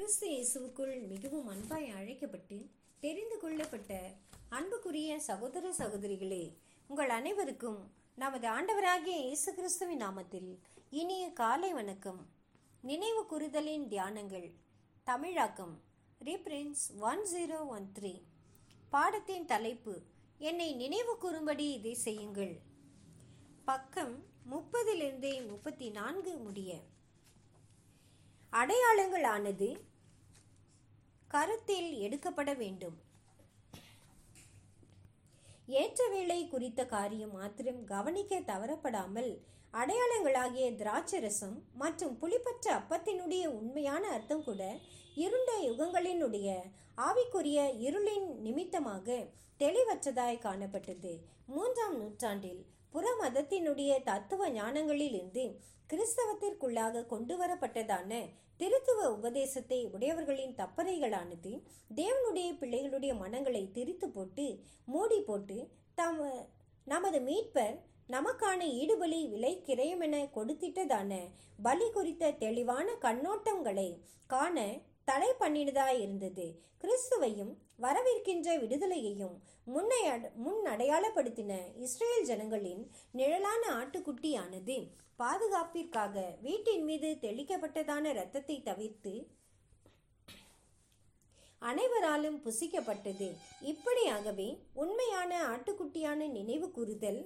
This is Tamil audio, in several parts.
கிறிஸ்து இயேசுவுக்குள் மிகவும் அன்பாய் அழைக்கப்பட்டு தெரிந்து கொள்ளப்பட்ட அன்புக்குரிய சகோதர சகோதரிகளே, உங்கள் அனைவருக்கும் நமது ஆண்டவராகிய இயேசு கிறிஸ்துவின் நாமத்தில் இனிய காலை வணக்கம். நினைவு கூறுதலின் தியானங்கள் தமிழாக்கம் ரீப்ரின்ஸ் 1013. பாடத்தின் தலைப்பு என்னை நினைவு கூறும்படி இதை செய்யுங்கள். பக்கம் 30 34 முடிய. அடையாளங்களானது கருத்தில் எடுக்கப்பட வேண்டும். ஏற்ற வேளை குறித்த காரியம் மாத்திரம் கவனிக்க தவறப்படாமல் அடையாளங்களாகிய திராட்சரசம் மற்றும் புளிப்பற்ற அப்பத்தினுடைய உண்மையான அர்த்தம் கூட இருண்ட யுகங்களினுடைய ஆவிக்குரிய இருளின் நிமித்தமாக தெளிவற்றதாய் காணப்பட்டது. 3ஆம் நூற்றாண்டில் புற மதத்தினுடைய தத்துவ ஞானங்களிலிருந்து கிறிஸ்தவத்திற்குள்ளாக கொண்டு வரப்பட்டதான திருத்துவ உபதேசத்தை உடையவர்களின் தப்பறைகளானது தேவனுடைய பிள்ளைகளுடைய மனங்களை திரித்து போட்டு மூடி போட்டு நமது மீட்பர் நமக்கான ஈடுபலி விலை கிரயமென கொடுத்திட்டதான பலி குறித்த தெளிவான கண்ணோட்டங்களை காண தடை பண்ணினதாய் இருந்தது. கிறிஸ்துவையும் வரவிருக்கின்ற விடுதலையையும் முன் அடையாளப்படுத்தின இஸ்ரேல் ஜனங்களின் நிழலான ஆட்டுக்குட்டியானது பாதுகாப்பிற்காக வீட்டின் மீது தெளிக்கப்பட்டதான இரத்தத்தை தவிர்த்து அனைவராலும் புசிக்கப்பட்டது. இப்படியாகவே உண்மையான ஆட்டுக்குட்டியான நினைவு கூறுதல்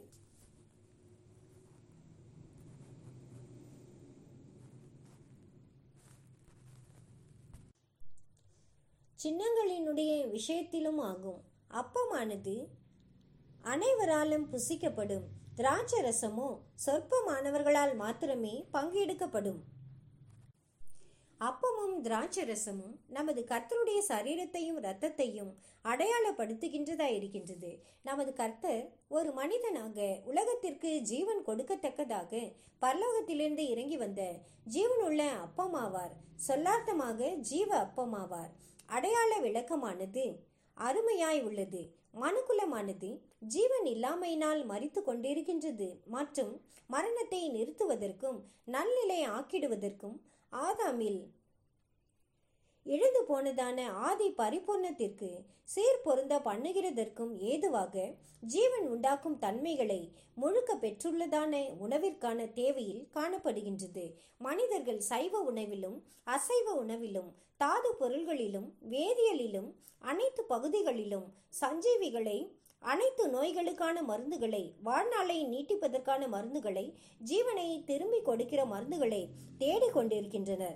சின்னங்களினுடைய விஷயத்திலும் ஆகும். அப்பமானது அனைவராலும் புசிக்கப்படும். திராட்சரசமோ சொற்பமானவர்களால் மாத்திரமே பங்கெடுக்கப்படும். அப்பமும் திராட்சரசமும் நமது கர்த்தருடைய சரீரத்தையும் இரத்தத்தையும் அடையாளப்படுத்துகின்றதாய் இருக்கின்றது. நமது கர்த்தர் ஒரு மனிதனாக உலகத்திற்கு ஜீவன் கொடுக்கத்தக்கதாக பரலோகத்திலிருந்து இறங்கி வந்த ஜீவனுள்ள அப்பமாவார். சொல்லார்த்தமாக ஜீவ அப்பமாவார். அடையாள விளக்கமானது அருமையாய் உள்ளது. மனுக்குலமானது ஜீவன் இல்லாமையினால் மரித்து கொண்டிருக்கின்றது மற்றும் மரணத்தை நிறுத்துவதற்கும் நல்நிலை ஆக்கிடுவதற்கும் ஆதாமில் இழந்து போனதான ஆதி பரிபூர்ணத்திற்கு சீர் பொருந்த பண்ணுகிறதற்கும் ஏதுவாக ஜீவன் உண்டாக்கும் தன்மைகளை முழுக்க பெற்றுள்ளதான உணவிற்கான தேவையில் காணப்படுகின்றது. மனிதர்கள் சைவ உணவிலும் அசைவ உணவிலும் தாது பொருள்களிலும் வேதியியலிலும் அனைத்து பகுதிகளிலும் சஞ்சீவிகளை, அனைத்து நோய்களுக்கான மருந்துகளை, வாழ்நாளை நீட்டிப்பதற்கான மருந்துகளை, ஜீவனை திரும்பி கொடுக்கிற மருந்துகளை தேடிக்கொண்டிருக்கின்றனர்.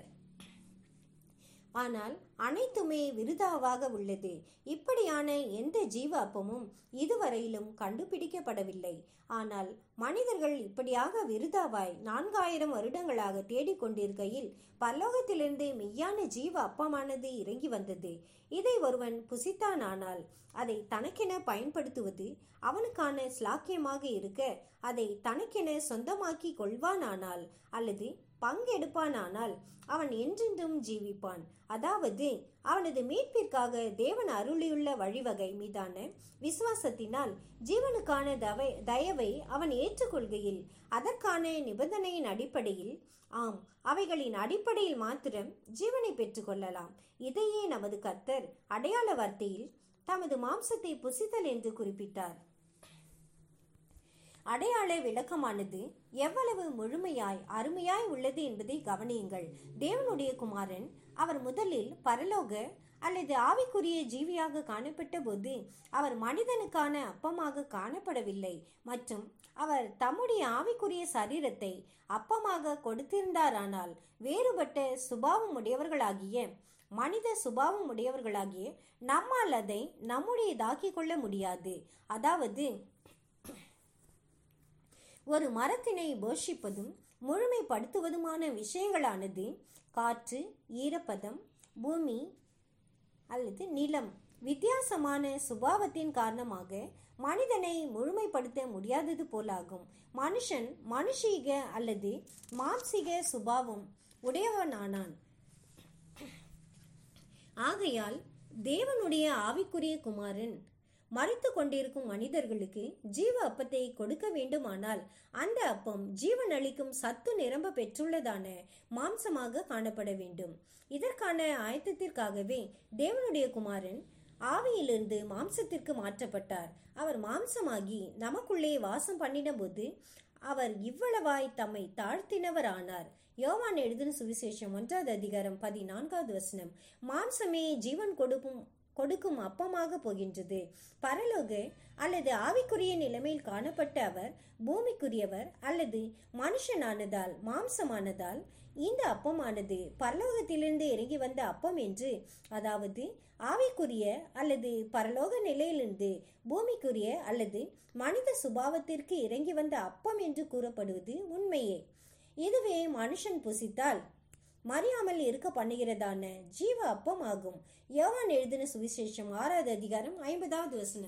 ஆனால் அனைத்துமே விருதாவாக உள்ளது. இப்படியான எந்த ஜீவ அப்பமும் இதுவரையிலும் கண்டுபிடிக்கப்படவில்லை. ஆனால் மனிதர்கள் இப்படியாக விருதாவாய் 4000 வருடங்களாக தேடிக்கொண்டிருக்கையில் பரலோகத்திலிருந்து மெய்யான ஜீவ அப்பமானது இறங்கி வந்தது. இதை ஒருவன் புசித்தானால் அதை தனக்கென பயன்படுத்துவது அவனுக்கான ஸ்லாக்கியமாக இருக்க, அதை தனக்கென சொந்தமாக்கி கொள்வானானால் அல்லது பங்கெடுப்பானானால் அவன் என்றென்றும் ஜீவிப்பான். அதாவது அவனது மீட்பிற்காக தேவன் அருளியுள்ள வழிவகை மீதான விசுவாசத்தினால் ஜீவனுக்கான தயவை அவன் ஏற்றுக்கொள்கையில் அதற்கான நிபந்தனையின் அடிப்படையில், ஆம், அவைகளின் அடிப்படையில் மாத்திரம் ஜீவனை பெற்றுக்கொள்ளலாம். இதையே நமது கர்த்தர் அடையாள வார்த்தையில் தமது மாம்சத்தை புசித்தல் என்று குறிப்பிட்டார். அடையாள விளக்கமானது எவ்வளவு முழுமையாய் அருமையாய் உள்ளது என்பதை கவனியுங்கள். தேவனுடைய குமாரன் அவர் முதலில் பரலோக அல்லது ஆவிக்குரிய ஜீவியாக காணப்பட்ட போது அவர் மனிதனுக்கான அப்பமாக காணப்படவில்லை மற்றும் அவர் தம்முடைய ஆவிக்குரிய சரீரத்தை அப்பமாக கொடுத்திருந்தாரானால் வேறுபட்ட சுபாவம் உடையவர்களாகிய மனித சுபாவம் உடையவர்களாகிய நம்மால் அதை நம்முடையதாக்கிக் கொள்ள முடியாது. அதாவது ஒரு மரத்தினை போஷிப்பதும் முழுமைப்படுத்துவதுமான விஷயங்களானது காற்று, ஈரப்பதம், பூமி அல்லது நிலம் வித்தியாசமான சுபாவத்தின் காரணமாக மனிதனை முழுமைப்படுத்த முடியாதது போலாகும். மனுஷன் மனுஷீக அல்லது மாம்சீக சுபாவம் உடையவனானான். ஆகையால் தேவனுடைய ஆவிக்குரிய குமாரன் மரித்து கொண்டிருக்கும் மனிதர்களுக்கு ஜீவ அப்பத்தை கொடுக்க வேண்டுமானால் அந்த அப்பம் ஜீவன் அளிக்கும் சத்து நிரம்ப பெற்றுள்ளதான மாம்சமாக காணப்பட வேண்டும். இதற்கான ஆயத்தத்திற்காகவே தேவனுடைய குமாரன் ஆவியிலிருந்து மாம்சத்திற்கு மாற்றப்பட்டார். அவர் மாம்சமாகி நமக்குள்ளே வாசம் பண்ணின போது அவர் இவ்வளவாய் தம்மை தாழ்த்தினவரானார். யோவான் எழுதின சுவிசேஷம் 1:14 மாம்சமே ஜீவன் கொடுக்கும் அப்பமாக போகின்றது. பரலோக அல்லது ஆவிக்குரிய நிலைமையில் காணப்பட்ட அவர் பூமிக்குரியவர் அல்லது மனுஷனானதால் மாம்சமானதால் இந்த அப்பமானது பரலோகத்திலிருந்து இறங்கி வந்த அப்பம் என்று, அதாவது ஆவிக்குரிய அல்லது பரலோக நிலையிலிருந்து பூமிக்குரிய அல்லது மனித சுபாவத்திற்கு இறங்கி வந்த அப்பம் என்று கூறப்படுவது உண்மையே. இதுவே மனுஷன் புசித்தால் மறியாமல் இருக்க பண்ணுகிறதான ஜீவ அப்பம் ஆகும். யோவான் எழுதின சுவிசேஷம் 6:50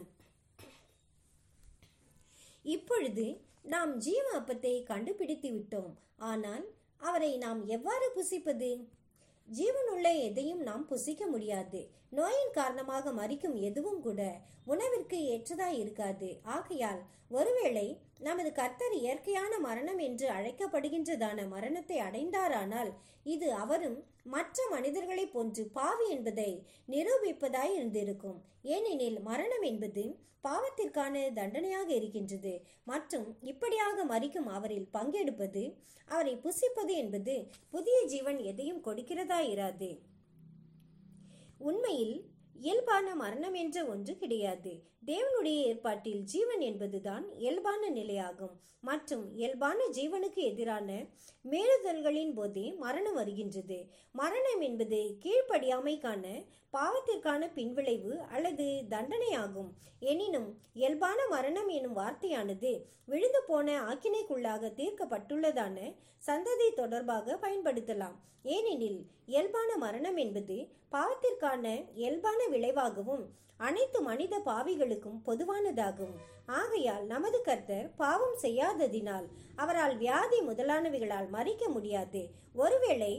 இப்பொழுது நாம் ஜீவ அப்பத்தை கண்டுபிடித்து விட்டோம். ஆனால் அவரை நாம் எவ்வாறு புசிப்பது? ஜீவனுள்ள எதையும் நாம் புசிக்க முடியாது. நோயின் காரணமாக மரிக்கும் எதுவும் கூட உணவிற்கு ஏற்றதாய் இருக்காது. ஆகையால் ஒருவேளை நமது கர்த்தர் இயற்கையான மரணம் என்று அழைக்கப்படுகின்றதான மரணத்தை அடைந்தாரானால் இது அவரும் மற்ற மனிதர்களை போன்று பாவி என்பதை நிரூபிப்பதாய் இருந்திருக்கும். ஏனெனில் மரணம் என்பது பாவத்திற்கான தண்டனையாக இருக்கின்றது. மற்றும் இப்படியாக மரிக்கும் அவரில் பங்கெடுப்பது, அவரை புசிப்பது என்பது புதிய ஜீவன் எதையும் கொடுக்கிறதா இராது. உண்மையில் இயல்பான மரணம் என்ற ஒன்று கிடையாது. தேவனுடைய ஏற்பாட்டில் ஜீவன் என்பதுதான் இயல்பான நிலையாகும். மற்றும் இயல்பான ஜீவனுக்கு எதிரான மீறுதல்களின் போதே மரணம் வருகின்றது. மரணம் என்பது கீழ்ப்படியாமைக்கான பாவத்திற்கான பின்விளைவு அல்லது தண்டனையாகும். எனினும் இயல்பான மரணம் எனும் வார்த்தையானது விழுந்து போன ஆக்கினைக்குள்ளாக தீர்க்கப்பட்டுள்ளதான சந்ததி தொடர்பாக பயன்படுத்தலாம். ஏனெனில் இயல்பான மரணம் என்பது பாவத்திற்கான இயல்பான விளைவாகவும் அனைத்து மனித பாவிகளுக்கும் பொதுவானதாகும். ஆகையால் நமது கர்த்தர் பாவம் செய்யாததினால் அவரால் வியாதி முதலானவைகளால் மரிக்க முடியாது. ஒருவேளை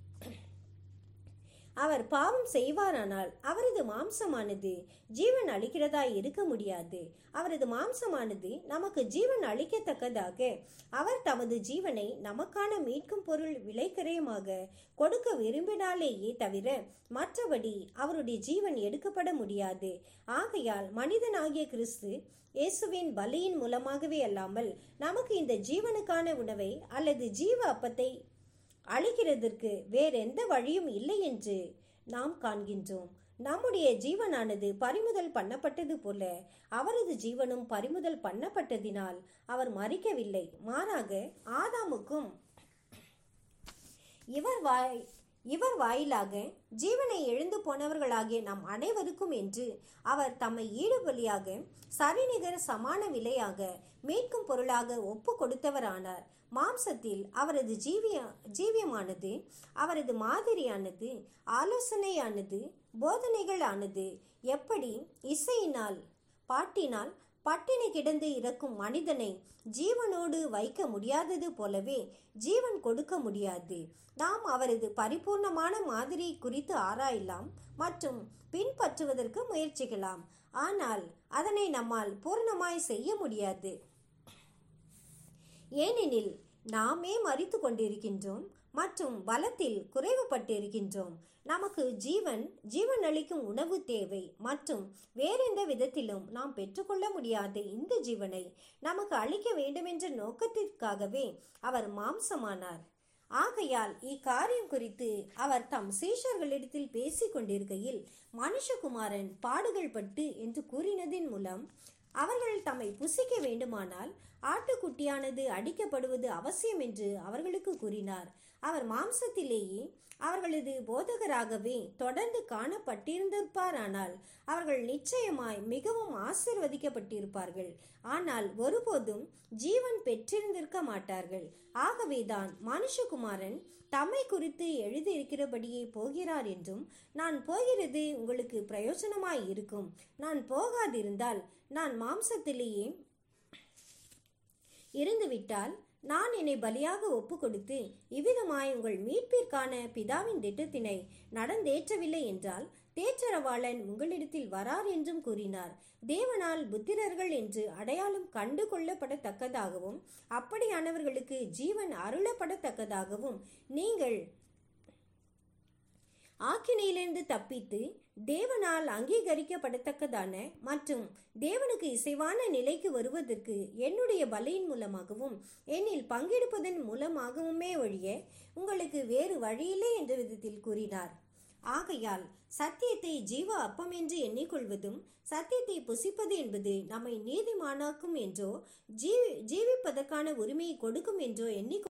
அவர் பாவம் செய்வாரானால் அவரது மாம்சமானது ஜீவன் அளிக்கிறதாய் இருக்க முடியாது. அவரது மாம்சமானது நமக்கு ஜீவன் அளிக்கத்தக்கதாக அவர் தமது ஜீவனை நமக்கான மீட்கும் பொருள் விலைக்கரையமாக கொடுக்க விரும்பினாலேயே தவிர மற்றபடி அவருடைய ஜீவன் எடுக்கப்பட முடியாது. ஆகையால் மனிதனாகிய கிறிஸ்து இயேசுவின் பலியின் மூலமாகவே அல்லாமல் நமக்கு இந்த ஜீவனுக்கான உணவை அல்லது ஜீவ அப்பத்தை அழிக்கிறதற்கு வேறெந்த வழியும் இல்லை என்று நாம் காண்கின்றோம். நம்முடைய ஜீவனானது பறிமுதல் பண்ணப்பட்டது போல அவரது ஜீவனும் பறிமுதல் பண்ணப்பட்டதினால் அவர் மரிக்கவில்லை. மாறாக ஆதாமுக்கும் இவர் வாயிலாக ஜீவனை எழுந்து போனவர்களாகிய நம் அனைவருக்கும் என்று அவர் தம்மை ஈடுபலியாக சரிநிகர சமான விலையாக மீட்கும் பொருளாக ஒப்பு கொடுத்தவரானார். மாம்சத்தில் அவரது ஜீவியமானது, அவரது மாதிரியானது, ஆலோசனையானது, போதனைகளானது எப்படி இசையினால் பாட்டினால் பட்டினி கிடந்து இறக்கும் மனிதனை ஜீவனோடு வைக்க முடியாதது போலவே ஜீவன் கொடுக்க முடியாது. நாம் அவரது பரிபூர்ணமான மாதிரி குறித்து ஆராயலாம் மற்றும் பின்பற்றுவதற்கு முயற்சிக்கலாம். ஆனால் அதனை நம்மால் பூர்ணமாய் செய்ய முடியாது. ஏனெனில் நாமே மரித்து கொண்டிருக்கின்றோம் மற்றும் பலத்தில் குறைவுபட்டிருக்கின்றோம். நமக்கு ஜீவன் அளிக்கும் உணவு தேவை மற்றும் வேறெந்த விதத்திலும் நாம் பெற்றுக்கொள்ள முடியாத இந்த ஜீவனை நமக்கு அளிக்க வேண்டுமென்ற நோக்கத்திற்காகவே அவர் மாம்சமானார். ஆகையால் இக்காரியம் குறித்து அவர் தம் சீஷர்களிடத்தில் பேசிக் கொண்டிருக்கையில் மனுஷகுமாரன் பாடுகள் பட்டு என்று கூறினதின் மூலம் அவர்கள் தம்மை புசிக்க வேண்டுமானால் ஆட்டுக்குட்டியானது அடிக்கப்படுவது அவசியம் என்று அவர்களுக்கு கூறினார். அவர் மாம்சத்திலேயே அவர்களது போதகராகவே தொடர்ந்து காணப்பட்டிருந்திருப்பாரானால் அவர்கள் நிச்சயமாய் மிகவும் ஆசீர்வதிக்கப்பட்டிருப்பார்கள். ஆனால் ஒருபோதும் ஜீவன் பெற்றிருந்திருக்க மாட்டார்கள். ஆகவேதான் மனுஷகுமாரன் தம்மை குறித்து எழுதியிருக்கிறபடியே போகிறார் என்றும், நான் போகிறது உங்களுக்கு பிரயோஜனமாய் இருக்கும், நான் போகாதிருந்தால் நான் மாம்சத்திலேயே இருந்துவிட்டால் நான் என்னை பலியாக ஒப்பு கொடுத்து இவ்விதமாய் உங்கள் மீட்பிற்கான பிதாவின் திட்டத்தினை நடந்தேற்றவில்லை என்றால் தேற்றரவாளன் உங்களிடத்தில் வரார் என்றும் கூறினார். தேவனால் புத்திரர்கள் என்று அடையாளம் கண்டு கொள்ளப்படத்தக்கதாகவும் அப்படியானவர்களுக்கு ஜீவன் அருளப்படத்தக்கதாகவும் நீங்கள் ஆக்கினையிலிருந்து தப்பித்து தேவனால் அங்கீகரிக்கப்படத்தக்கதான மற்றும் தேவனுக்கு இசைவான நிலைக்கு வருவதற்கு என்னுடைய பலியின் மூலமாகவும் என்னில் பங்கெடுப்பதன் மூலமாகவுமே ஒழிய உங்களுக்கு வேறு வழியில்லை என்ற விதத்தில் கூறினார். ஆகையால் சத்தியத்தை ஜீவ அப்பம் என்று எண்ணிக்கொள்வதும் சத்தியத்தை புசிப்பது என்பது நம்மை நீதிமானாக்கும் என்றோ ஜீவிப்பதற்கான உரிமையை கொடுக்கும் என்றோ எண்ணிக்கொள்வதும்